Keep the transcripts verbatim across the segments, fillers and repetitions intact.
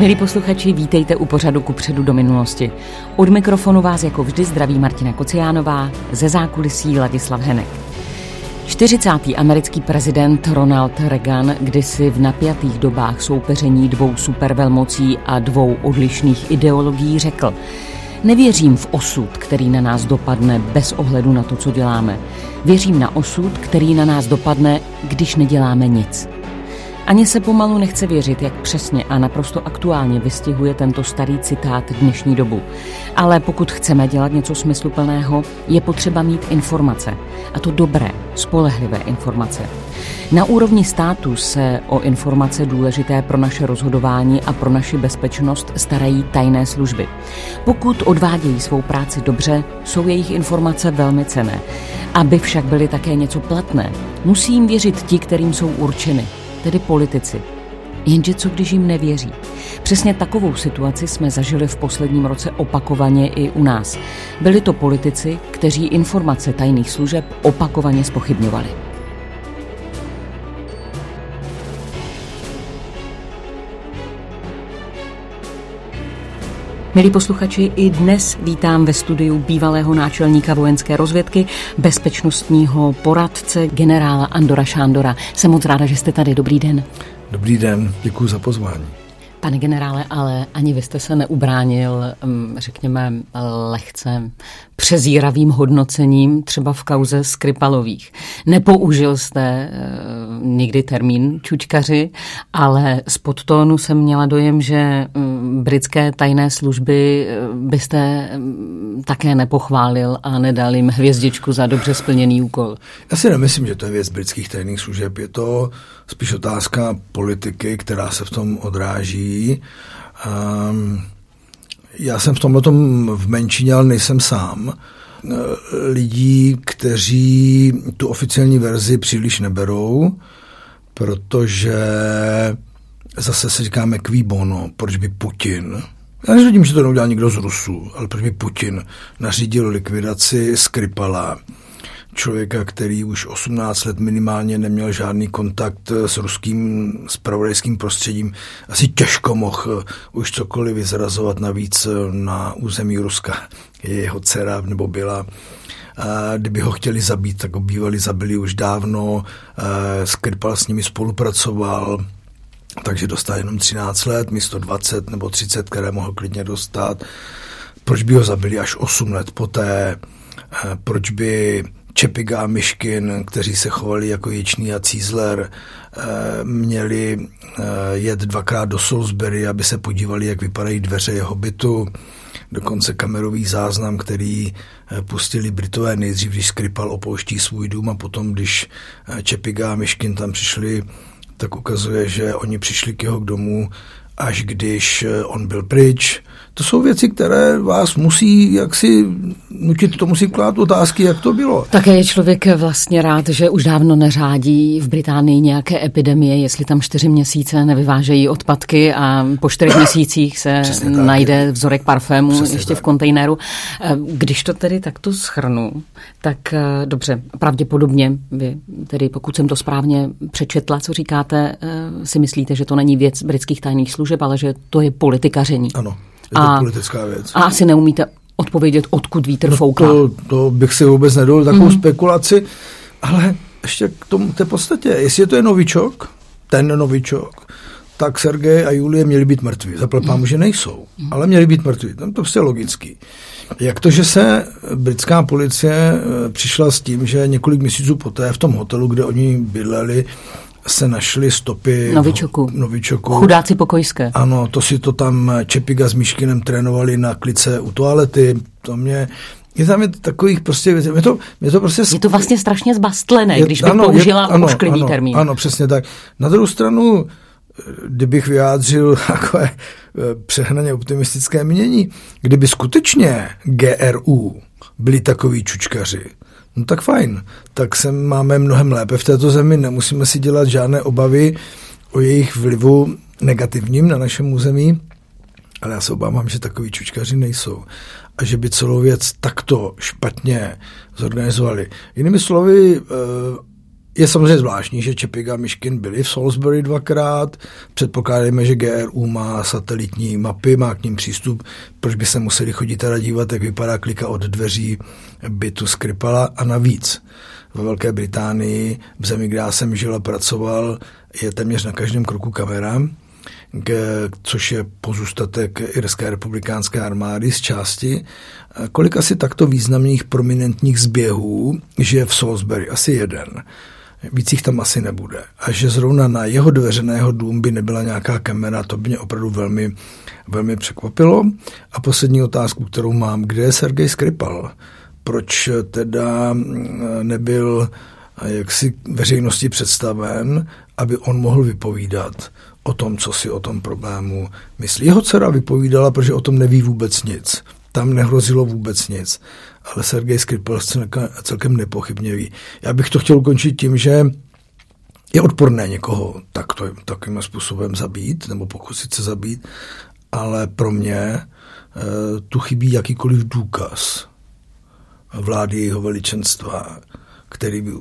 Milí posluchači, vítejte u pořadu Kupředu do minulosti. Od mikrofonu vás jako vždy zdraví Martina Kociánová, ze zákulisí Ladislav Henek. čtyřicátý americký prezident Ronald Reagan kdysi v napjatých dobách soupeření dvou supervelmocí a dvou odlišných ideologií řekl: nevěřím v osud, který na nás dopadne bez ohledu na to, co děláme. Věřím na osud, který na nás dopadne, když neděláme nic. Ani se pomalu nechce věřit, jak přesně a naprosto aktuálně vystihuje tento starý citát dnešní dobu. Ale pokud chceme dělat něco smysluplného, je potřeba mít informace. A to dobré, spolehlivé informace. Na úrovni státu se o informace důležité pro naše rozhodování a pro naši bezpečnost starají tajné služby. Pokud odvádějí svou práci dobře, jsou jejich informace velmi cenné. Aby však byly také něco platné, musí jim věřit ti, kterým jsou určeny, tedy politici. Jenže co když jim nevěří? Přesně takovou situaci jsme zažili v posledním roce opakovaně i u nás. Byli to politici, kteří informace tajných služeb opakovaně zpochybňovali. Milí posluchači, i dnes vítám ve studiu bývalého náčelníka vojenské rozvědky, bezpečnostního poradce generála Andora Šándora. Jsem moc ráda, že jste tady. Dobrý den. Dobrý den, děkuji za pozvání. Pane generále, ale ani vy jste se neubránil, řekněme, lehce přezíravým hodnocením třeba v kauze Skripalových. Nepoužil jste nikdy termín čučkaři, ale z podtónu jsem měla dojem, že britské tajné služby byste také nepochválil a nedal jim hvězdičku za dobře splněný úkol. Já si nemyslím, že to je věc britských tajných služeb. Je to spíš otázka politiky, která se v tom odráží. Um, já jsem v tomhletom v menšině, ale nejsem sám. Lidí, kteří tu oficiální verzi příliš neberou, protože zase se říkáme qui bono, proč by Putin, já neřídím, že to neudělal někdo z Rusů, ale proč by Putin nařídil likvidaci Skripala, člověka, který už osmnáct let minimálně neměl žádný kontakt s ruským zpravodajským prostředím, asi těžko mohl už cokoliv vyzrazovat, navíc na území Ruska je jeho dcera nebo byla. A kdyby ho chtěli zabít, tak ho bývali zabili už dávno, Skripal s nimi spolupracoval, takže dostal jenom třináct let, místo dvacet nebo třicet, které mohl klidně dostat. Proč by ho zabili až osm let poté? Proč by Čepiga a Myškin, kteří se chovali jako Ječný a Cízler, měli jet dvakrát do Salisbury, aby se podívali, jak vypadají dveře jeho bytu. Dokonce kamerový záznam, který pustili Britové nejdřív, když Skripal opouští svůj dům, a potom, když Čepiga a Myškin tam přišli, tak ukazuje, že oni přišli k jeho domu, až když on byl pryč. To jsou věci, které vás musí jaksi nutit, to musí klát otázky, jak to bylo. Také je člověk vlastně rád, že už dávno neřádí v Británii nějaké epidemie, jestli tam čtyři měsíce nevyvážejí odpadky a po čtyřech měsících se najde vzorek parfému Přesně ještě tak. v kontejneru. Když to tedy takto shrnu, tak dobře, pravděpodobně vy, tedy pokud jsem to správně přečetla, co říkáte, si myslíte, že to není věc britských tajných služeb, ale že to je politikaření. Ano. Je to a, politická věc. A asi neumíte odpovědět, odkud vítr no fouká. To, to bych si vůbec nedovolil takovou mm. spekulaci, ale ještě k tomu té podstatě, jestli to je novičok, ten novičok, tak Sergej a Julie měli být mrtví. Zaplepám, mm. že nejsou, mm. ale měli být mrtví. Tam to prostě je logický. Jak to, že se britská policie přišla s tím, že několik měsíců poté v tom hotelu, kde oni bydleli, se našly stopy novičoku. novičoku. Chudáci pokojské. Ano, to si to tam Čepiga s Myškinem trénovali na klice u toalety. To mě... Je tam je takových prostě... Je to, je to, prostě, je to vlastně strašně zbastlené, je, když bych ano, použila je, ošklivý ano, termín. Ano, přesně tak. Na druhou stranu, kdybych vyjádřil takové přehnaně optimistické mínění, kdyby skutečně G R U byli takoví čučkaři, no tak fajn, tak se máme mnohem lépe v této zemi, nemusíme si dělat žádné obavy o jejich vlivu negativním na našem území, ale já se obávám, že takoví čučkaři nejsou a že by celou věc takto špatně zorganizovali. Jinými slovy, Je samozřejmě zvláštní, že Čepik a Myškin byli v Salisbury dvakrát. Předpokládáme, že G R U má satelitní mapy, má k ním přístup. Proč by se museli chodit teda dívat, jak vypadá klika od dveří bytu Skripala. A navíc ve Velké Británii, v zemi, kde já jsem žil a pracoval, je téměř na každém kroku kamera, což je pozůstatek irské republikánské armády z části. Kolik asi takto významných prominentních zběhů žije v Salisbury? Asi jeden. Víc jich tam asi nebude. A že zrovna na jeho dveře, na jeho dům by nebyla nějaká kamera, to by mě opravdu velmi, velmi překvapilo. A poslední otázku, kterou mám, kde je Sergej Skripal? Proč teda nebyl jaksi veřejnosti představen, aby on mohl vypovídat o tom, co si o tom problému myslí. Jeho dcera vypovídala, protože o tom neví vůbec nic. Tam nehrozilo vůbec nic. Ale Sergej Skripal celkem nepochybně ví. Já bych to chtěl ukončit tím, že je odporné někoho takto, takým způsobem zabít, nebo pokusit se zabít, ale pro mě e, tu chybí jakýkoliv důkaz vlády jeho veličenstva, který by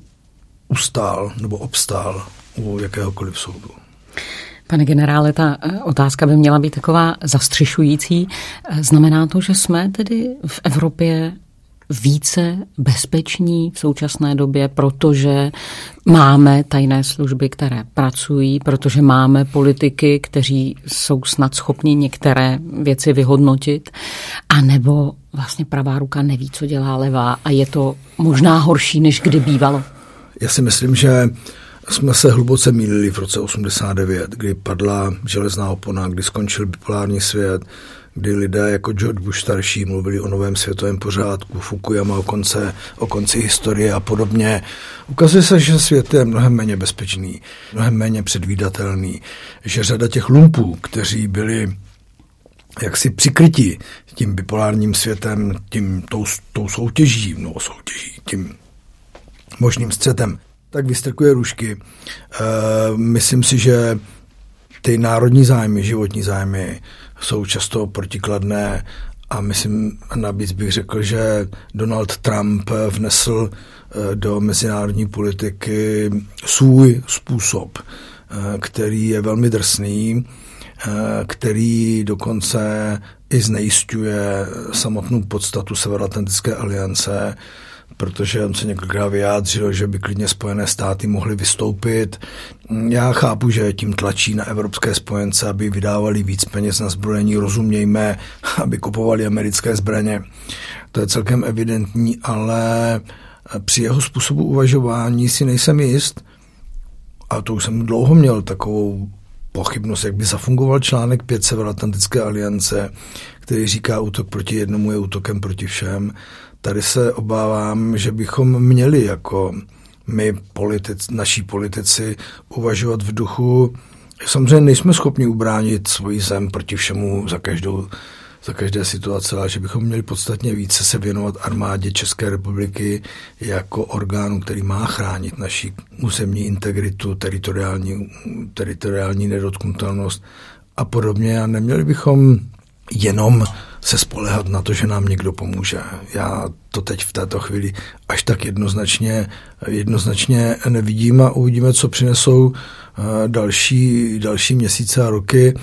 ustál nebo obstál u jakéhokoliv soudu. Pane generále, ta otázka by měla být taková zastřešující. Znamená to, že jsme tedy v Evropě více bezpeční v současné době, protože máme tajné služby, které pracují, protože máme politiky, kteří jsou snad schopni některé věci vyhodnotit, anebo vlastně pravá ruka neví, co dělá levá a je to možná horší, než kdy bývalo? Já si myslím, že jsme se hluboce mýlili v roce osmdesát devět, kdy padla železná opona, kdy skončil bipolární svět, kdy lidé jako George Bush starší mluvili o novém světovém pořádku, Fukuyama o, konce, o konci historie a podobně. Ukazuje se, že svět je mnohem méně bezpečný, mnohem méně předvídatelný, že řada těch lumpů, kteří byli jaksi přikryti tím bipolárním světem, tím tou, tou soutěží, no soutěží, tím možným střetem, tak vystrkuje růžky. E, myslím si, že ty národní zájmy, životní zájmy jsou často protikladné a myslím, navíc bych řekl, že Donald Trump vnesl do mezinárodní politiky svůj způsob, který je velmi drsný, který dokonce i znejisťuje samotnou podstatu Severoatlantické aliance, protože on se několikrát vyjádřil, že by klidně Spojené státy mohly vystoupit. Já chápu, že tím tlačí na evropské spojence, aby vydávali víc peněz na zbrojení, rozumějme, aby kupovali americké zbraně. To je celkem evidentní, ale při jeho způsobu uvažování si nejsem jist, a to už jsem dlouho měl takovou pochybnost, jak by zafungoval článek pět Severoatlantické aliance, který říká, útok proti jednomu je útokem proti všem. Tady se obávám, že bychom měli jako my, politici, naší politici, uvažovat v duchu, že samozřejmě nejsme schopni ubránit svoji zem proti všemu za každou, za každé situace, ale že bychom měli podstatně více se věnovat armádě České republiky jako orgánu, který má chránit naši územní integritu, teritoriální, teritoriální nedotknutelnost a podobně. A neměli bychom jenom se spoléhat na to, že nám někdo pomůže. Já to teď v této chvíli až tak jednoznačně, jednoznačně nevidím a uvidíme, co přinesou další, další měsíce a roky,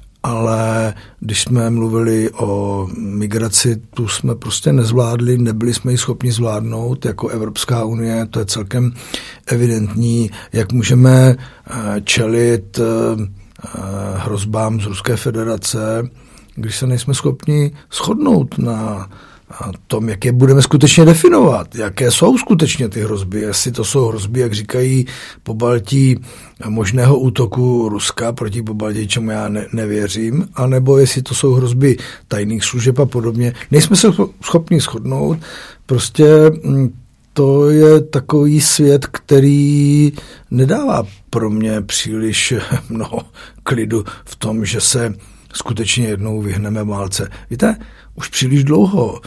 ale když jsme mluvili o migraci, tu jsme prostě nezvládli, nebyli jsme ji schopni zvládnout jako Evropská unie, to je celkem evidentní, jak můžeme čelit hrozbám z Ruské federace, když se nejsme schopni shodnout na tom, jak je budeme skutečně definovat, jaké jsou skutečně ty hrozby, jestli to jsou hrozby, jak říkají Pobaltí, možného útoku Ruska proti Pobaltí, čemu já ne, nevěřím, anebo jestli to jsou hrozby tajných služeb a podobně. Nejsme se schopni shodnout, prostě to je takový svět, který nedává pro mě příliš mnoho klidu v tom, že se skutečně jednou vyhneme válce. Víte, už příliš dlouho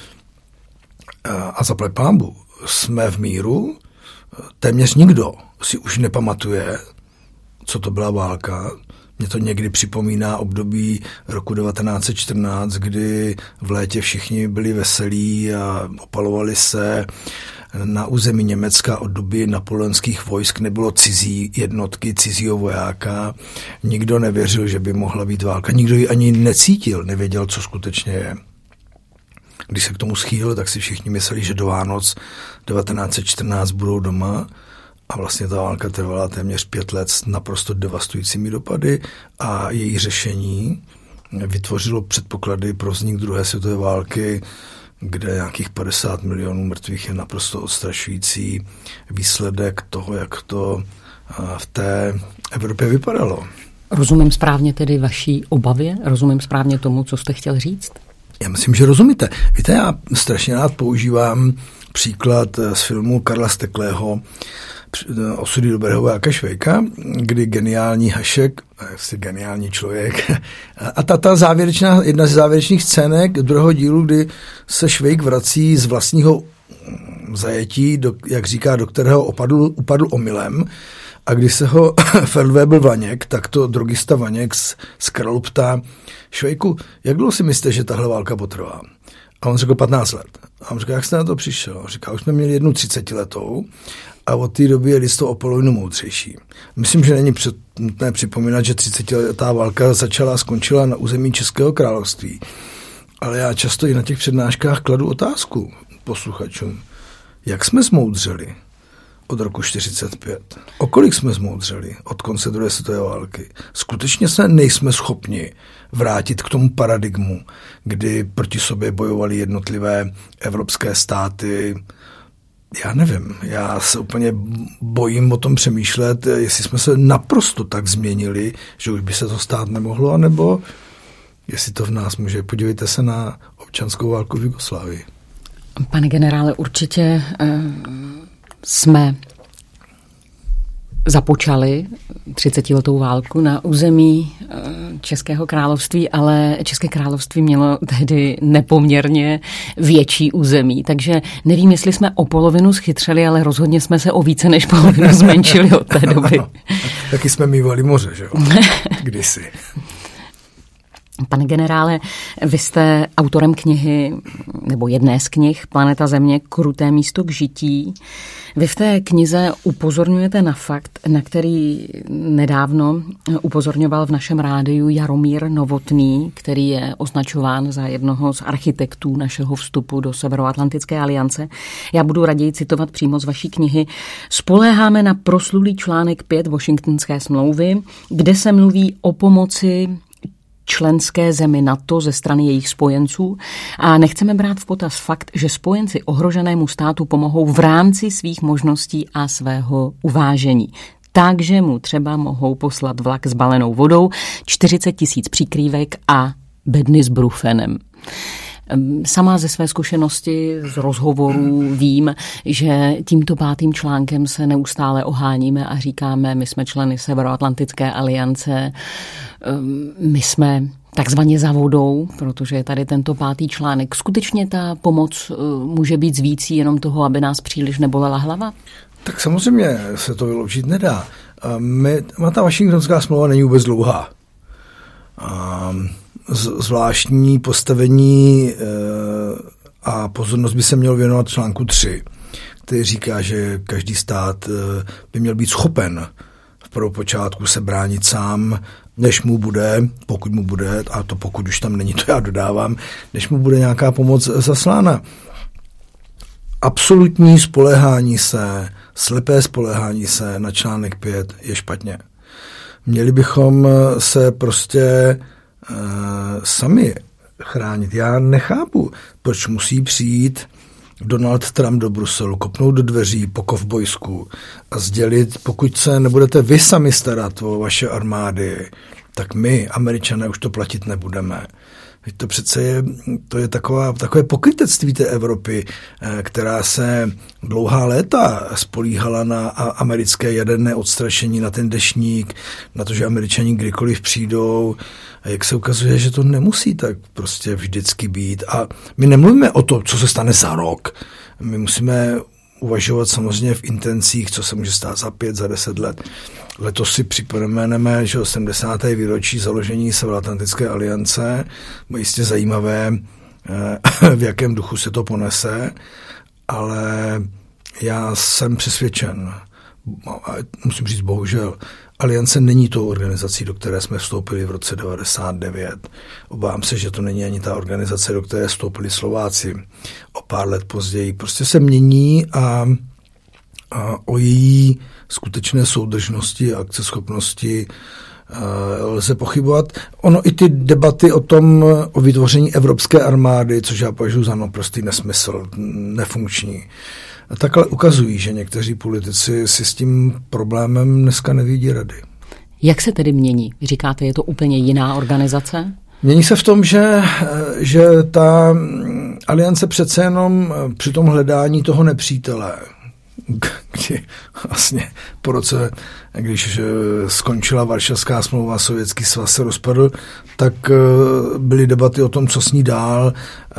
a zaplať pánbu jsme v míru, téměř nikdo si už nepamatuje, co to byla válka. Mně to někdy připomíná období roku devatenáct set čtrnáct, kdy v létě všichni byli veselí a opalovali se na území Německa od doby napoleonských vojsk nebylo cizí jednotky, cizího vojáka. Nikdo nevěřil, že by mohla být válka. Nikdo ji ani necítil, nevěděl, co skutečně je. Když se k tomu schýlil, tak si všichni mysleli, že do Vánoc devatenáct set čtrnáct budou doma a vlastně ta válka trvala téměř pět let s naprosto devastujícími dopady a její řešení vytvořilo předpoklady pro vznik druhé světové války, kde nějakých padesát milionů mrtvých je naprosto odstrašující výsledek toho, jak to v té Evropě vypadalo. Rozumím správně tedy vaší obavě? Rozumím správně tomu, co jste chtěl říct? Já myslím, že rozumíte. Víte, já strašně rád používám příklad z filmu Karla Steklého Osudy dobrého vojáka Švejka, kdy geniální Hašek, asi geniální člověk, a ta, ta závěrečná, jedna z závěrečných scének druhého dílu, kdy se Švejk vrací z vlastního zajetí, do, jak říká, do kterého opadl, upadl omylem, a když se ho Feldwebel Vaněk, tak to drogista Vaněk z, z Kralu ptá: Švejku, jak dlouho si myslíte, že tahle válka potrvá? A on řekl patnáct let. A on říká, jak jste na to přišel? On říká, už jsme měli jednu třicetiletou a od té doby je listo o polovinu moudřejší. Myslím, že není před, nutné připomínat, že třicetiletá válka začala a skončila na území Českého království. Ale já často i na těch přednáškách kladu otázku posluchačům. Jak jsme zmoudřeli od roku čtyřicet pět? O kolik jsme zmoudřeli od konce druhé světové války? Skutečně se nejsme schopni vrátit k tomu paradigmu, kdy proti sobě bojovaly jednotlivé evropské státy. Já nevím, já se úplně bojím o tom přemýšlet, jestli jsme se naprosto tak změnili, že už by se to stát nemohlo, anebo jestli to v nás může. Podívejte se na občanskou válku v Jugoslávii. Pane generále, určitě uh, jsme započali třicetiletou válku na území Českého království, ale České království mělo tehdy nepoměrně větší území, takže nevím, jestli jsme o polovinu schytřeli, ale rozhodně jsme se o více než polovinu zmenšili od té doby. Taky jsme mívali moře, že jo? Kdysi. Pane generále, vy jste autorem knihy, nebo jedné z knih Planeta Země, kruté místo k žití. Vy v té knize upozorňujete na fakt, na který nedávno upozorňoval v našem rádiu Jaromír Novotný, který je označován za jednoho z architektů našeho vstupu do Severoatlantické aliance. Já budu raději citovat přímo z vaší knihy. Spoléháme na proslulý článek pět Washingtonské smlouvy, kde se mluví o pomoci členské zemi NATO ze strany jejich spojenců a nechceme brát v potaz fakt, že spojenci ohroženému státu pomohou v rámci svých možností a svého uvážení. Takže mu třeba mohou poslat vlak s balenou vodou, čtyřicet tisíc přikrývek a bedny s brufenem. Sama ze své zkušenosti z rozhovorů vím, že tímto pátým článkem se neustále oháníme a říkáme, my jsme členy Severoatlantické aliance, my jsme takzvaně za vodou, protože je tady tento pátý článek. Skutečně ta pomoc může být z vící jenom toho, aby nás příliš nebolela hlava? Tak samozřejmě se to vyloučit nedá. My, ta Washingtonská smlouva není vůbec dlouhá. Zvláštní postavení a pozornost by se mělo věnovat článku tři, který říká, že každý stát by měl být schopen v prvopočátku se bránit sám, než mu bude, pokud mu bude, a to pokud už tam není, to já dodávám, než mu bude nějaká pomoc zaslána. Absolutní spoléhání se, slepé spoléhání se na článek pět je špatně. Měli bychom se prostě uh, sami chránit. Já nechápu, proč musí přijít Donald Trump do Bruselu, kopnout do dveří po kovbojsku a sdělit, pokud se nebudete vy sami starat o vaše armády, tak my, Američané, už to platit nebudeme. To přece je, to je taková, takové pokrytectví té Evropy, která se dlouhá léta spolíhala na americké jaderné odstrašení, na ten deštník, na to, že Američani kdykoliv přijdou. A jak se ukazuje, že to nemusí tak prostě vždycky být. A my nemluvíme o to, co se stane za rok. My musíme uvažovat samozřejmě v intencích, co se může stát za pět, za deset let. Letos si připomeneme, že sedmdesáté výročí založení Severoatlantické aliance. Jistě zajímavé, v jakém duchu se to ponese, ale Já jsem přesvědčen, musím říct bohužel, Aliance není tou organizací, do které jsme vstoupili v roce devadesát devět. Obávám se, že to není ani ta organizace, do které vstoupili Slováci o pár let později. Prostě se mění a, a o její skutečné soudržnosti a akceschopnosti lze pochybovat. Ono i ty debaty o tom, o vytvoření evropské armády, což já považuji za naprostý nesmysl, nefunkční, takhle ukazují, že někteří politici si s tím problémem dneska nevidí rady. Jak se tedy mění? Říkáte, je to úplně jiná organizace? Mění se v tom, že, že ta Aliance přece jenom při tom hledání toho nepřítele, kdy vlastně po roce, když skončila Varšavská smlouva, Sovětský svaz se rozpadl, tak byly debaty o tom, co s ní dál.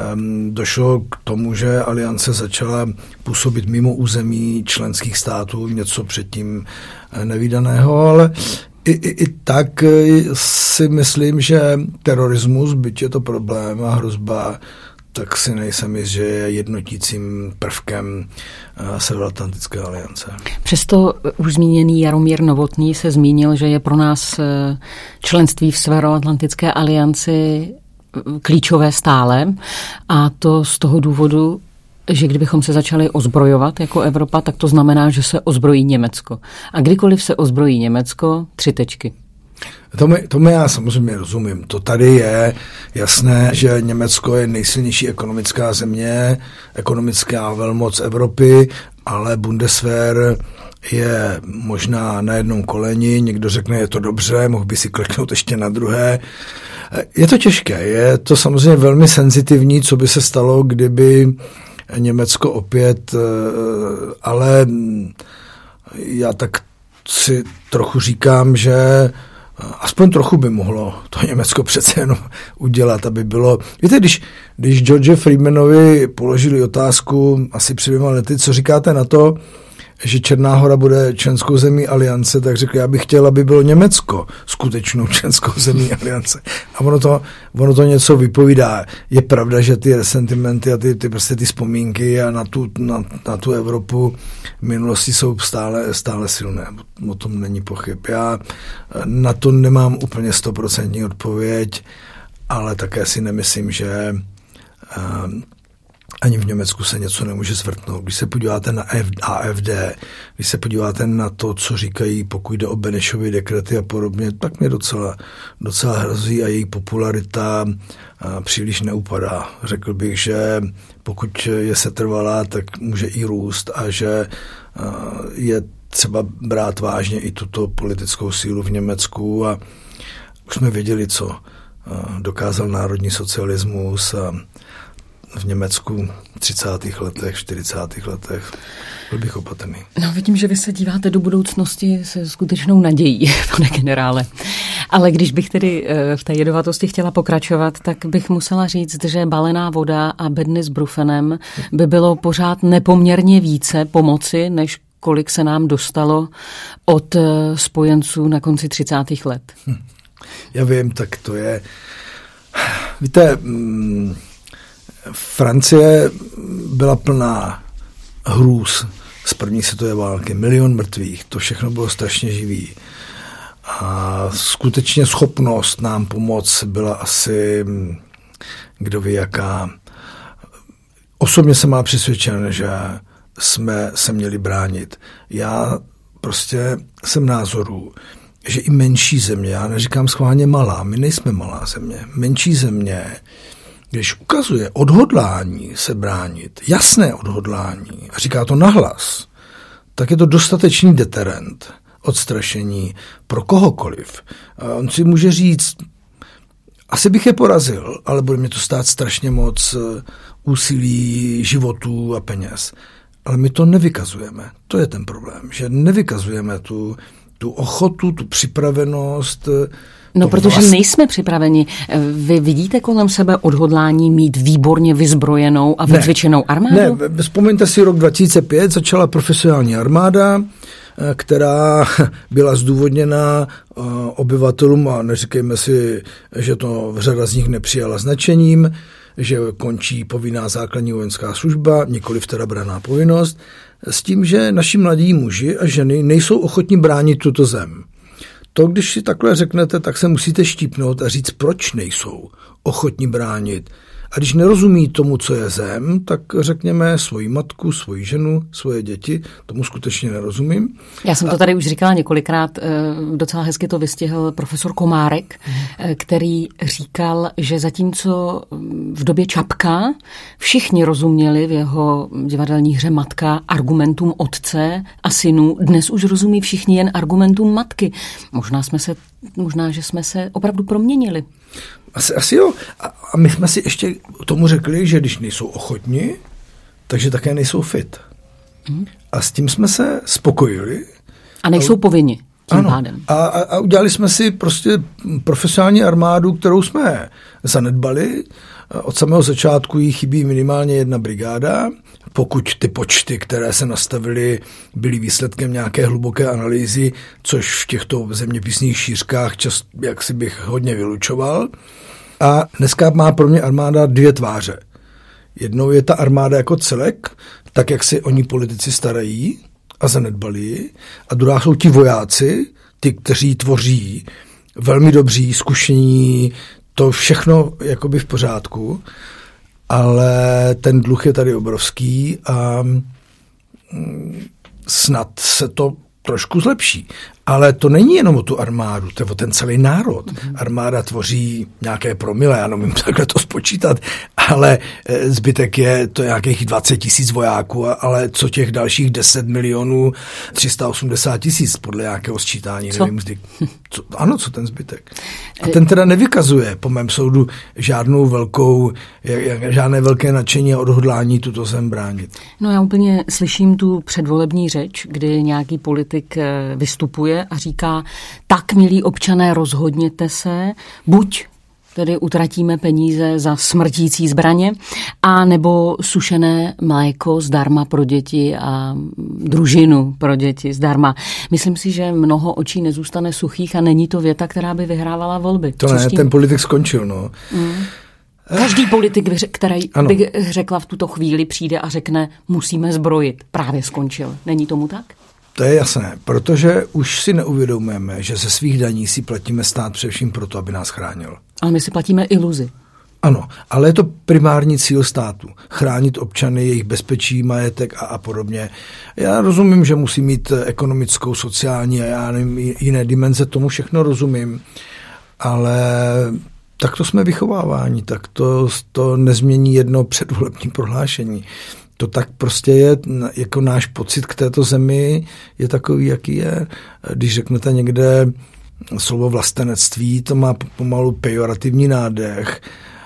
Došlo k tomu, že Aliance začala působit mimo území členských států, něco předtím nevídaného, ale i, i, i tak si myslím, že terorismus, byť je to problém a hrozba, tak si nejsem jist, že je jednotícím prvkem Severoatlantické aliance. Přesto už zmíněný Jaromír Novotný se zmínil, že je pro nás členství v Severoatlantické alianci klíčové stále, a to z toho důvodu, že kdybychom se začali ozbrojovat jako Evropa, tak to znamená, že se ozbrojí Německo. A kdykoliv se ozbrojí Německo, tři tečky. Tomu, tomu já samozřejmě rozumím. To tady je jasné, že Německo je nejsilnější ekonomická země, ekonomická velmoc Evropy, ale Bundeswehr je možná na jednom koleni, někdo řekne, je to dobře, mohl by si kliknout ještě na druhé. Je to těžké, je to samozřejmě velmi senzitivní, co by se stalo, kdyby Německo opět, ale já tak si trochu říkám, že aspoň trochu by mohlo to Německo přece jenom udělat, aby bylo... Víte, když, když George Freemanovi položili otázku asi před dvěma lety, co říkáte na to, že Černá Hora bude členskou zemí aliance, tak řekl, já bych chtěl, aby bylo Německo skutečnou členskou zemí aliance. A ono to, ono to něco vypovídá. Je pravda, že ty resentimenty a ty, ty, prostě ty vzpomínky a na tu, na, na tu Evropu v minulosti jsou stále, stále silné. O tom není pochyb. Já na to nemám úplně stoprocentní odpověď, ale také si nemyslím, že uh, ani v Německu se něco nemůže zvrtnout. Když se podíváte na A F D, když se podíváte na to, co říkají, pokud jde o Benešovy dekrety a podobně, tak mě docela, docela hrozí a její popularita příliš neupadá. Řekl bych, že pokud je setrvalá, tak může i růst a že je třeba brát vážně i tuto politickou sílu v Německu a už jsme věděli, co dokázal národní socialismus a v Německu v třicátých letech, čtyřicátých letech. Byl bych opatrný. No, vidím, že vy se díváte do budoucnosti se skutečnou nadějí, pane generále. Ale když bych tedy v té jedovatosti chtěla pokračovat, tak bych musela říct, že balená voda a bedny s brufenem by bylo pořád nepoměrně více pomoci, než kolik se nám dostalo od spojenců na konci třicátých let. Hm. Já vím, tak to je... Víte... Mm, Francie byla plná hrůz z první světové války, milion mrtvých, to všechno bylo strašně živý. A skutečně schopnost nám pomoct byla asi, kdo ví jaká. Osobně jsem mal přesvědčen, že jsme se měli bránit. Já prostě jsem názoru, že i menší země, já neříkám schválně malá, my nejsme malá země, menší země, když ukazuje odhodlání se bránit, jasné odhodlání, a říká to nahlas, tak je to dostatečný deterent, odstrašení pro kohokoliv. A on si může říct, asi bych je porazil, ale bude mě to stát strašně moc úsilí, životů a peněz. Ale my to nevykazujeme. To je ten problém, že nevykazujeme tu, tu ochotu, tu připravenost. No, protože vlast... nejsme připraveni. Vy vidíte kolem sebe odhodlání mít výborně vyzbrojenou a vycvičenou armádu? Ne, vzpomeňte si, rok dva tisíce pět začala profesionální armáda, která byla zdůvodněna obyvatelům, a neříkejme si, že to řada z nich nepřijala značením, že končí povinná základní vojenská služba, nikoliv teda branná povinnost, s tím, že naši mladí muži a ženy nejsou ochotní bránit tuto zem. To, když si takhle řeknete, tak se musíte štípnout a říct, proč nejsou ochotní bránit. A když nerozumí tomu, co je zem, tak řekněme svoji matku, svoji ženu, svoje děti, tomu skutečně nerozumím. Já jsem to tady už říkala několikrát, docela hezky to vystihl profesor Komárek, který říkal, že zatímco v době Čapka všichni rozuměli v jeho divadelní hře Matka argumentům otce a synů, dnes už rozumí všichni jen argumentům matky. Možná jsme se, možná, že jsme se opravdu proměnili. Asi, asi jo. A, a my jsme si ještě tomu řekli, že když nejsou ochotni, takže také nejsou fit. Hmm. A s tím jsme se spokojili. A nejsou a, povinni tím ano, pádem. A, a, a udělali jsme si prostě profesionální armádu, kterou jsme zanedbali. Od samého začátku jí chybí minimálně jedna brigáda. Pokud ty počty, které se nastavily, byly výsledkem nějaké hluboké analýzy, což v těchto zeměpisných šířkách čas, jak si bych hodně vylučoval. A dneska má pro mě armáda dvě tváře. Jednou je ta armáda jako celek, tak jak si o ní politici starají a zanedbali ji. A druhá jsou ti vojáci, ty, kteří tvoří velmi dobří, zkušení, to všechno jakoby v pořádku. Ale ten dluh je tady obrovský a snad se to trošku zlepší. Ale to není jenom o tu armádu, to je o ten celý národ. Armáda tvoří nějaké promile, já nevím takhle to spočítat, ale zbytek je to nějakých dvacet tisíc vojáků, ale co těch dalších deset milionů, tři sta osmdesát tisíc podle nějakého sčítání, co? Nevím, zdy, co, ano, co ten zbytek. A ten teda nevykazuje po mém soudu žádnou velkou, žádné velké nadšení a odhodlání tuto zem bránit. No já úplně slyším tu předvolební řeč, kdy nějaký politik vystupuje a říká, tak milí občané, rozhodněte se, buď tedy utratíme peníze za smrtící zbraně, a nebo sušené mléko zdarma pro děti a družinu pro děti zdarma. Myslím si, že mnoho očí nezůstane suchých a není to věta, která by vyhrávala volby. To ne, ten politik skončil, no. Mm. Každý politik, který ano. bych řekla v tuto chvíli, přijde a řekne, musíme zbrojit. Právě skončil. Není tomu tak? To je jasné, protože už si neuvědomujeme, že ze svých daní si platíme stát především proto, aby nás chránil. Ale my si platíme iluzi. Ano, ale je to primární cíl státu. Chránit občany, jejich bezpečí, majetek a, a podobně. Já rozumím, že musí mít ekonomickou, sociální a já nevím, jiné dimenze, tomu všechno rozumím, ale tak to jsme vychováváni, tak to, to nezmění jedno předvolební prohlášení. To tak prostě je, jako náš pocit k této zemi je takový, jaký je. Když řeknete někde slovo vlastenectví, to má pomalu pejorativní nádech.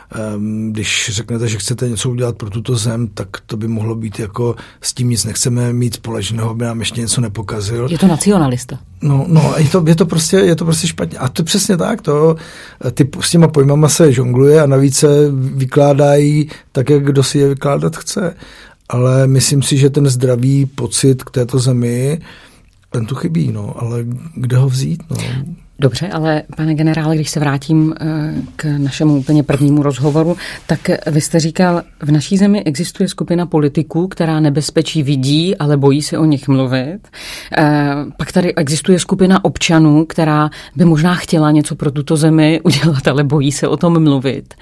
Když řeknete, že chcete něco udělat pro tuto zem, tak to by mohlo být jako s tím nic nechceme mít společného, aby nám ještě něco nepokazil. Je to nacionalista. No, no je, to, je, to prostě, je to prostě špatně. A to je přesně tak. To, ty, s těma pojmama se žongluje a navíc se vykládají tak, jak kdo si je vykládat chce. Ale myslím si, že ten zdravý pocit k této zemi, ten tu chybí, no, ale kde ho vzít, no. Dobře, ale pane generále, když se vrátím k našemu úplně prvnímu rozhovoru, tak vy jste říkal, v naší zemi existuje skupina politiků, která nebezpečí vidí, ale bojí se o nich mluvit. Pak tady existuje skupina občanů, která by možná chtěla něco pro tuto zemi udělat, ale bojí se o tom mluvit.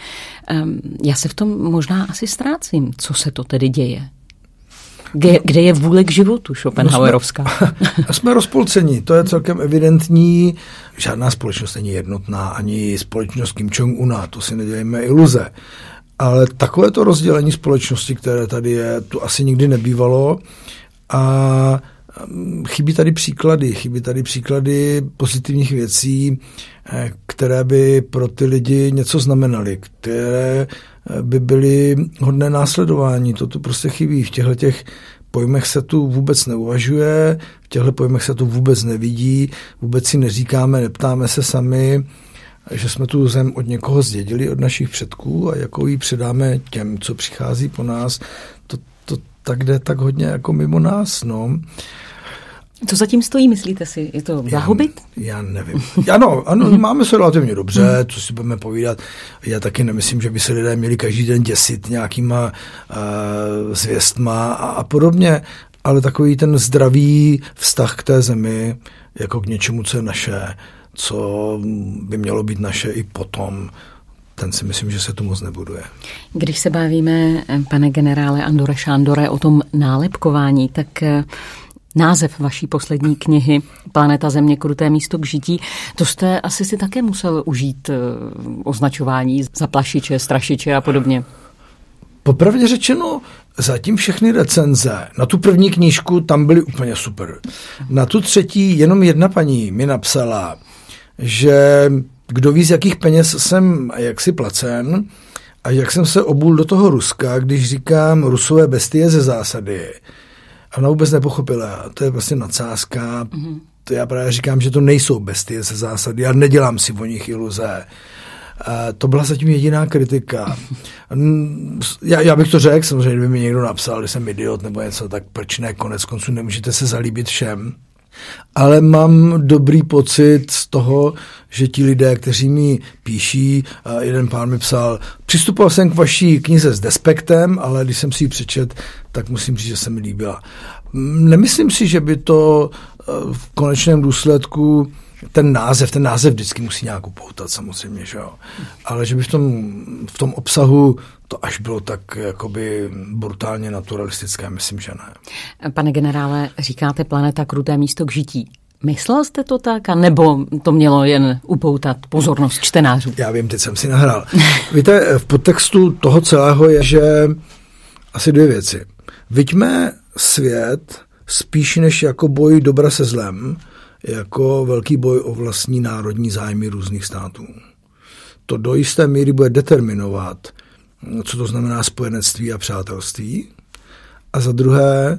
Já se v tom možná asi ztrácím. Co se to tedy děje? Kde, kde je vůle k životu Schopenhauerovská? No jsme, jsme rozpolceni, to je celkem evidentní. Žádná společnost není jednotná, ani společnost Kim Jong-una, to si nedělejme iluze. Ale takovéto rozdělení společnosti, které tady je, tu asi nikdy nebývalo. A chybí tady příklady, chybí tady příklady pozitivních věcí, které by pro ty lidi něco znamenaly, které by byly hodné následování. To tu prostě chybí. V těchto těch pojmech se tu vůbec neuvažuje, v těchto pojmech se tu vůbec nevidí, vůbec si neříkáme, neptáme se sami, že jsme tu zem od někoho zdědili, od našich předků a jakou ji předáme těm, co přichází po nás. To, to tak jde tak hodně jako mimo nás, no. Co zatím stojí, myslíte si? Je to blahobyt? Já, já nevím. Ano, ano máme se relativně dobře, co si budeme povídat. Já taky nemyslím, že by se lidé měli každý den děsit nějakýma uh, zvěstma a, a podobně, ale takový ten zdravý vztah k té zemi, jako k něčemu, co je naše, co by mělo být naše i potom, ten si myslím, že se tu moc nebuduje. Když se bavíme, pane generále Andore Šándore, o tom nálepkování, tak název vaší poslední knihy Planeta Země, kruté místo k žití, to jste asi si také musel užít označování za plašiče, strašiče a podobně. Popravdě řečeno, zatím všechny recenze na tu první knížku tam byly úplně super. Na tu třetí jenom jedna paní mi napsala, že kdo ví, z jakých peněz jsem jaksi placen a jak jsem se obul do toho Ruska, když říkám Rusové bestie ze zásady. A ona vůbec nepochopila. To je vlastně nadsázka. Mm-hmm. To já právě říkám, že to nejsou bestie ze zásady. Já nedělám si o nich iluze. A to byla zatím jediná kritika. Já, já bych to řekl, samozřejmě, kdyby mi někdo napsal, že jsem idiot nebo něco, tak proč ne, konec konců nemůžete se zalíbit všem. Ale mám dobrý pocit z toho, že ti lidé, kteří mi píší, jeden pán mi psal, přistupoval jsem k vaší knize s despektem, ale když jsem si ji přečet, tak musím říct, že se mi líbila. Nemyslím si, že by to v konečném důsledku ten název, ten název vždycky musí nějak upoutat samozřejmě, že jo. Ale že by v tom, v tom obsahu to až bylo tak jakoby brutálně naturalistické, myslím, že ne. Pane generále, říkáte Planeta kruté místo k žití. Myslel jste to tak, a nebo to mělo jen upoutat pozornost čtenářů? Já vím, teď jsem si nahrál. Víte, v podtextu toho celého je, že asi dvě věci. Viďme svět spíš než jako boj dobra se zlem, jako velký boj o vlastní národní zájmy různých států. To do jisté míry bude determinovat, co to znamená spojenectví a přátelství. A za druhé,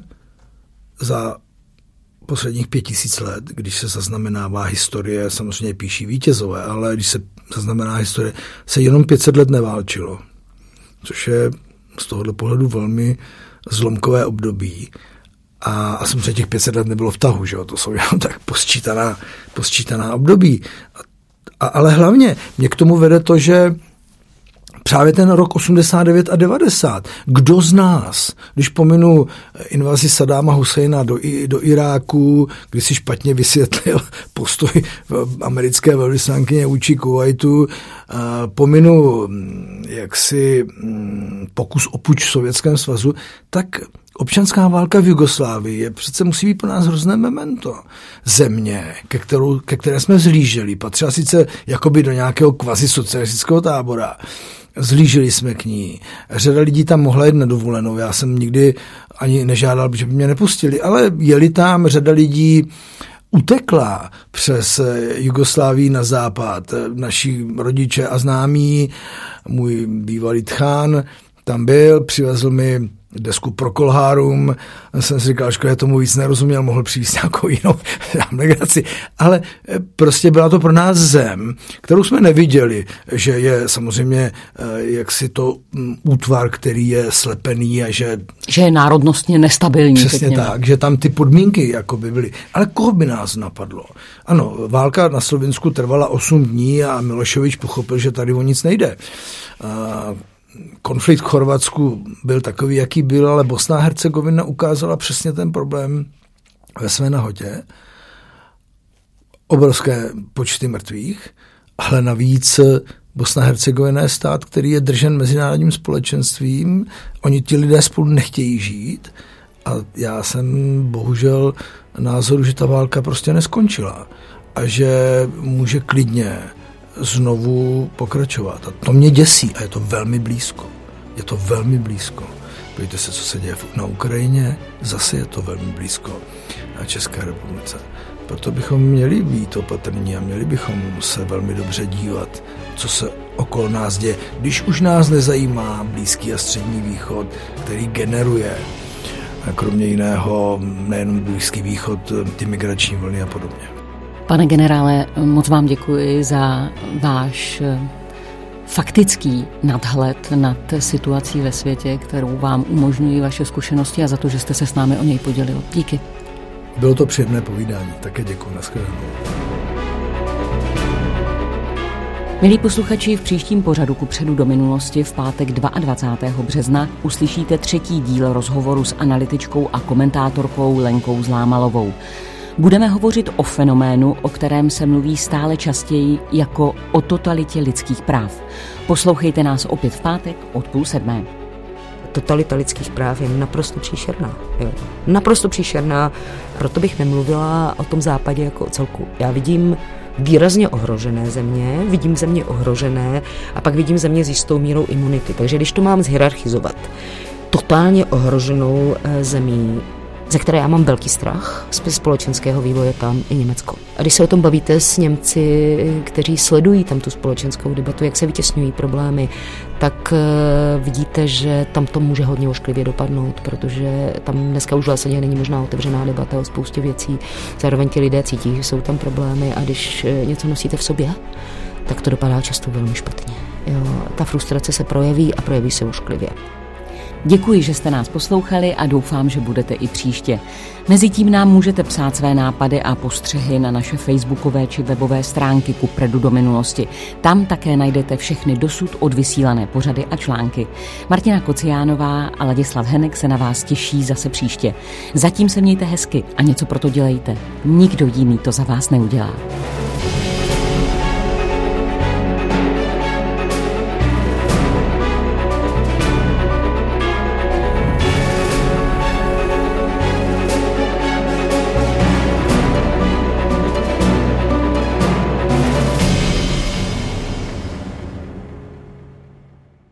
za posledních pět tisíc let, když se zaznamenává historie, samozřejmě píší vítězové, ale když se zaznamená historie, se jenom pět set let neválčilo. Což je z tohohle pohledu velmi zlomkové období. A, a samozřejmě těch pět set let nebylo v tahu, že jo? To jsou jenom tak posčítaná, posčítaná období. A, ale hlavně mě k tomu vede to, že právě ten rok osmdesát devět a devadesát. Kdo z nás, když pominu invazi Saddáma Husajna do, do Iráku, kdy si špatně vysvětlil postoj americké velvyslankyně vůči Kuwaitu, pominu jaksi pokus o puč v Sovětském svazu, tak občanská válka v Jugoslávii je přece musí být pro nás hrozné memento. Země, ke, kterou, ke které jsme vzlíželi, patřila sice jakoby do nějakého kvazi socialistického tábora, zlížili jsme k ní. Řada lidí tam mohla jít na dovolenou. Já jsem nikdy ani nežádal, že by mě nepustili, ale jeli tam, řada lidí utekla přes Jugoslávii na západ. Naši rodiče a známí, můj bývalý tchán tam byl, přivezl mi desku pro Kolhárum, jsem si říkal, že já tomu víc nerozuměl, mohl přivést nějakou jinou legraci, ale prostě byla to pro nás zem, kterou jsme neviděli, že je samozřejmě jaksi to útvar, který je slepený a že... Že je národnostně nestabilní. Přesně řekněme. Tak, že tam ty podmínky jako by byly. Ale koho by nás napadlo? Ano, válka na Slovinsku trvala osm dní a Miloševič pochopil, že tady o nic nejde. A konflikt v Chorvatsku byl takový, jaký byl, ale Bosna a Hercegovina ukázala přesně ten problém ve své nahotě. Obrovské počty mrtvých, ale navíc Bosna a Hercegovina je stát, který je držen mezinárodním společenstvím. Oni ti lidé spolu nechtějí žít a já jsem bohužel názoru, že ta válka prostě neskončila a že může klidně znovu pokračovat. A to mě děsí a je to velmi blízko. Je to velmi blízko. Podívejte se, co se děje na Ukrajině, zase je to velmi blízko na České republice. Proto bychom měli být opatrní a měli bychom se velmi dobře dívat, co se okolo nás děje. Když už nás nezajímá Blízký a Střední východ, který generuje, kromě jiného, nejenom Blízký východ, ty migrační vlny a podobně. Pane generále, moc vám děkuji za váš faktický nadhled nad situací ve světě, kterou vám umožňují vaše zkušenosti a za to, že jste se s námi o něj podělil. Díky. Bylo to příjemné povídání. Také děkuji. Nashledanou. Milí posluchači, v příštím pořadu Kupředu do minulosti v pátek dvacátého druhého března uslyšíte třetí díl rozhovoru s analytičkou a komentátorkou Lenkou Zlámalovou. Budeme hovořit o fenoménu, o kterém se mluví stále častěji jako o totalitě lidských práv. Poslouchejte nás opět v pátek od půl sedmé. Totalita lidských práv je naprosto příšerná. Jo. Naprosto příšerná, proto bych nemluvila o tom západě jako o celku. Já vidím výrazně ohrožené země, vidím země ohrožené a pak vidím země s jistou mírou imunity. Takže když to mám zhierarchizovat, totálně ohroženou zemí, ze které já mám velký strach z společenského vývoje, tam i Německo. A když se o tom bavíte s Němci, kteří sledují tam tu společenskou debatu, jak se vytěsňují problémy, tak vidíte, že tam to může hodně ošklivě dopadnout, protože tam dneska už vlastně není možná otevřená debata o spoustě věcí. Zároveň ti lidé cítí, že jsou tam problémy a když něco nosíte v sobě, tak to dopadá často velmi špatně. Jo, ta frustrace se projeví a projeví se ošklivě. Děkuji, že jste nás poslouchali a doufám, že budete i příště. Mezitím nám můžete psát své nápady a postřehy na naše facebookové či webové stránky Kupředu do minulosti. Tam také najdete všechny dosud odvysílané pořady a články. Martina Kociánová a Ladislav Henek se na vás těší zase příště. Zatím se mějte hezky a něco pro to dělejte. Nikdo jiný to za vás neudělá.